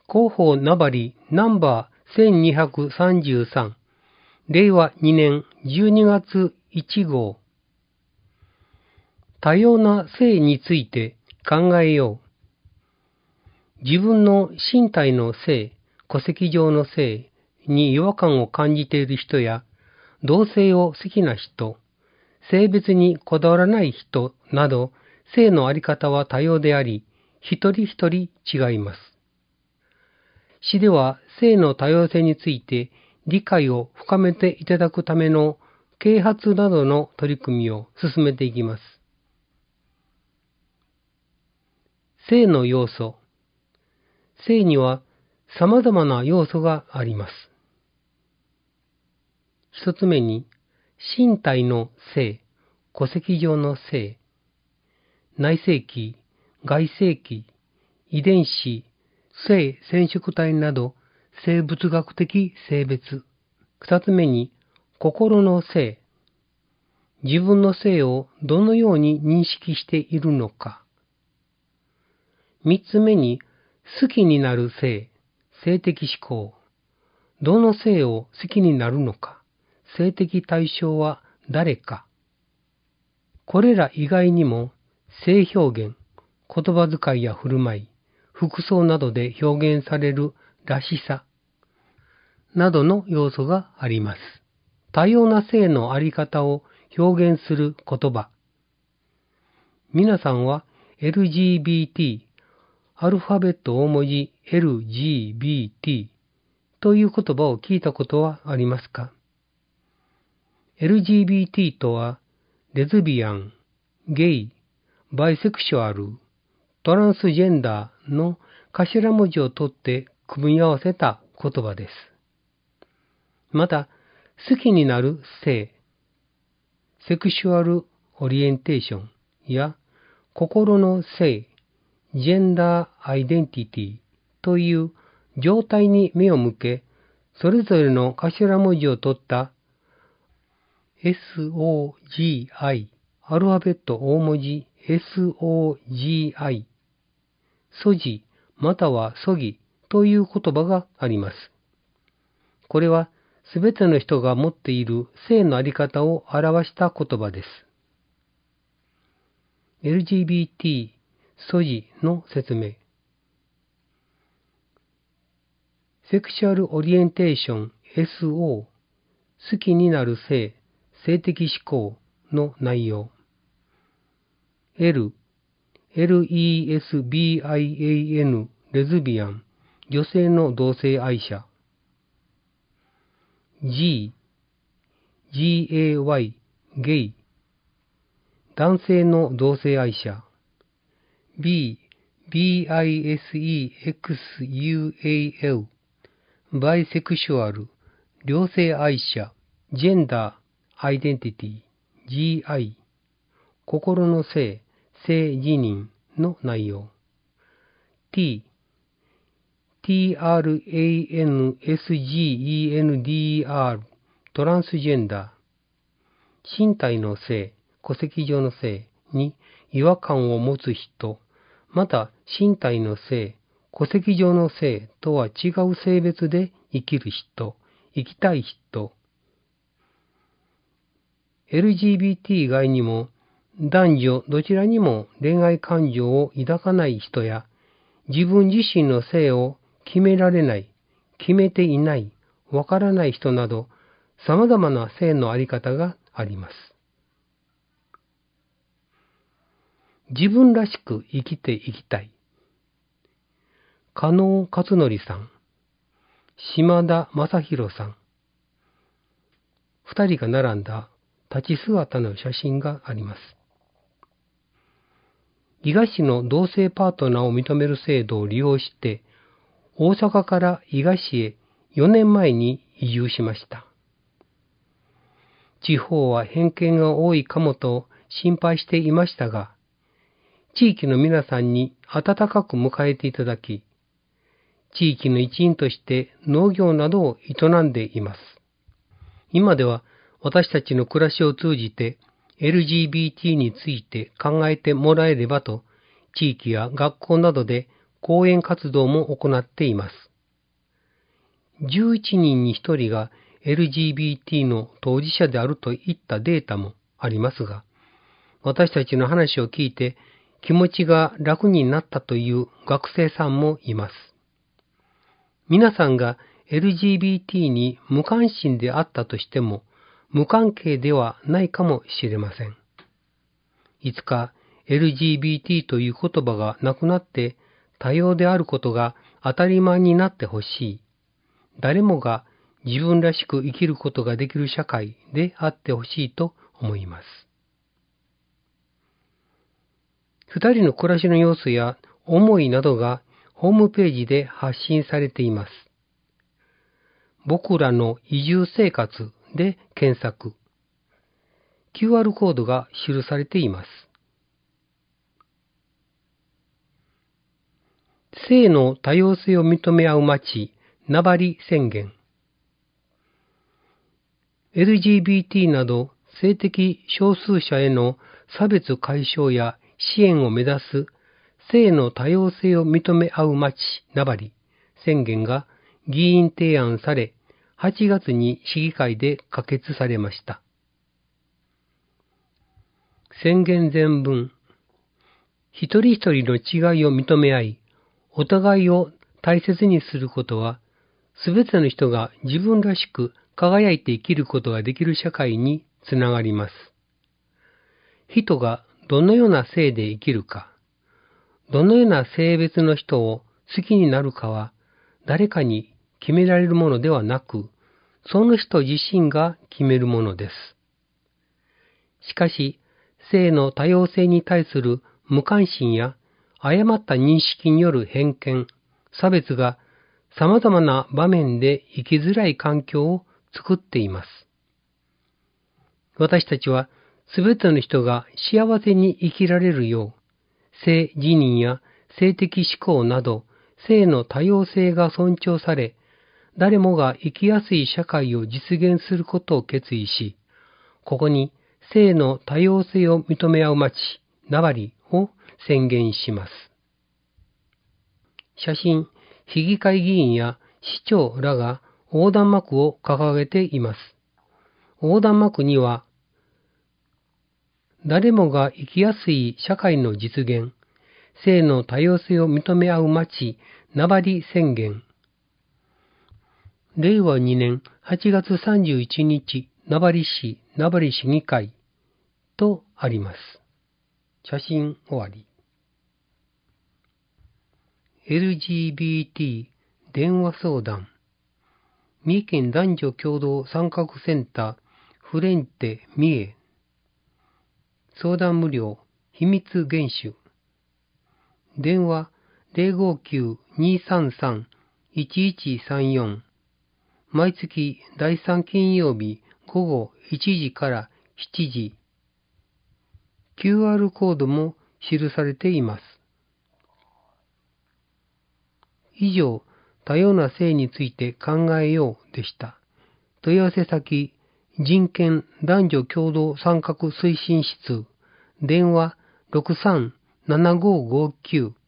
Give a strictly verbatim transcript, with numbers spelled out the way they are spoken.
広報名張ナンバーせんにひゃくさんじゅうさん、れいわにねんじゅうにがついちごう。多様な性について考えよう。自分の身体の性、戸籍上の性に違和感を感じている人や、同性を好きな人、性別にこだわらない人など、性のあり方は多様であり、一人一人違います。詩では性の多様性について理解を深めていただくための啓発などの取り組みを進めていきます。性の要素。性には様々な要素があります。一つ目に、身体の性、戸籍上の性、内性器、外性器、遺伝子、性染色体など生物学的性別。二つ目に、心の性。自分の性をどのように認識しているのか。三つ目に、好きになる性、性的指向。どの性を好きになるのか。性的対象は誰か。これら以外にも、性表現、言葉遣いや振る舞い、服装などで表現されるらしさなどの要素があります。多様な性のあり方を表現する言葉。皆さんは エルジービーティー、アルファベット大文字 エルジービーティー という言葉を聞いたことはありますか？ エルジービーティー とは、レズビアン、ゲイ、バイセクシュアル、トランスジェンダーの頭文字を取って組み合わせた言葉です。また、好きになる性、セクシュアルオリエンテーションや心の性、ジェンダーアイデンティティという状態に目を向け、それぞれの頭文字を取った エスオージーアイ、アルファベット大文字 エスオージーアイ、ソジまたはソギという言葉があります。これはすべての人が持っている性のあり方を表した言葉です。エルジービーティー、ソジの説明。セクシュアルオリエンテーション エスオー、好きになる性、性的指向の内容。L、エルイーエスビーアイエーエヌ、レズビアン、女性の同性愛者。G、ジーエーワイ、ゲイ、男性の同性愛者。B、ビーアイエスイーエックスユーエーエル、バイセクシュアル、両性愛者。ジェンダー、アイデンティティ、ジーアイ、心の性、性自認の内容。T、トランスジェンダー、トランスジェンダー。身体の性、戸籍上の性に違和感を持つ人、また身体の性、戸籍上の性とは違う性別で生きる人、生きたい人。エルジービーティー 以外にも、男女どちらにも恋愛感情を抱かない人や、自分自身の性を決められない、決めていない、わからない人など、様々な性のあり方があります。自分らしく生きていきたい。加納勝則さん、島田正宏さん。二人が並んだ立ち姿の写真があります。伊賀市の同性パートナーを認める制度を利用して、大阪から伊賀市へよねんまえに移住しました。地方は偏見が多いかもと心配していましたが、地域の皆さんに温かく迎えていただき、地域の一員として農業などを営んでいます。今では私たちの暮らしを通じて エルジービーティー について考えてもらえればと、地域や学校などで講演活動も行っています。じゅういちにんにひとりが エルジービーティー の当事者であるといったデータもありますが、私たちの話を聞いて気持ちが楽になったという学生さんもいます。皆さんが エルジービーティー に無関心であったとしても、無関係ではないかもしれません。いつか エルジービーティー という言葉がなくなって多様であることが当たり前になってほしい。誰もが自分らしく生きることができる社会であってほしいと思います。二人の暮らしの様子や思いなどがホームページで発信されています。僕らの移住生活で検索。キューアール コードが記されています。性の多様性を認め合う街、名張宣言。エルジービーティー など性的少数者への差別解消や支援を目指す性の多様性を認め合う街、名張宣言が議員提案され、はちがつに市議会で可決されました。宣言全文。一人一人の違いを認め合い、お互いを大切にすることは、すべての人が自分らしく輝いて生きることができる社会につながります。人がどのような性で生きるか、どのような性別の人を好きになるかは、誰かに決められるものではなく、その人自身が決めるものです。しかし、性の多様性に対する無関心や誤った認識による偏見、差別が様々な場面で生きづらい環境を作っています。私たちはすべての人が幸せに生きられるよう、性自認や性的指向など性の多様性が尊重され、誰もが生きやすい社会を実現することを決意し、ここに性の多様性を認め合う街、名張を宣言します。写真、市議会議員や市長らが横断幕を掲げています。横断幕には、誰もが生きやすい社会の実現、性の多様性を認め合う街、名張宣言。れいわにねんはちがつさんじゅういちにち、名張市、名張市議会とあります。写真終わり。エルジービーティー 電話相談。三重県男女共同参画センター、フレンテ三重。相談無料、秘密厳守。電話 ゼロごきゅう にーさんさん いちいちさんよん。毎月だいさん金曜日ごごいちじからしちじ。キューアール コードも記されています。以上、多様な性について考えようでした。問い合わせ先、人権男女共同参画推進室、電話ろくさんななごごきゅう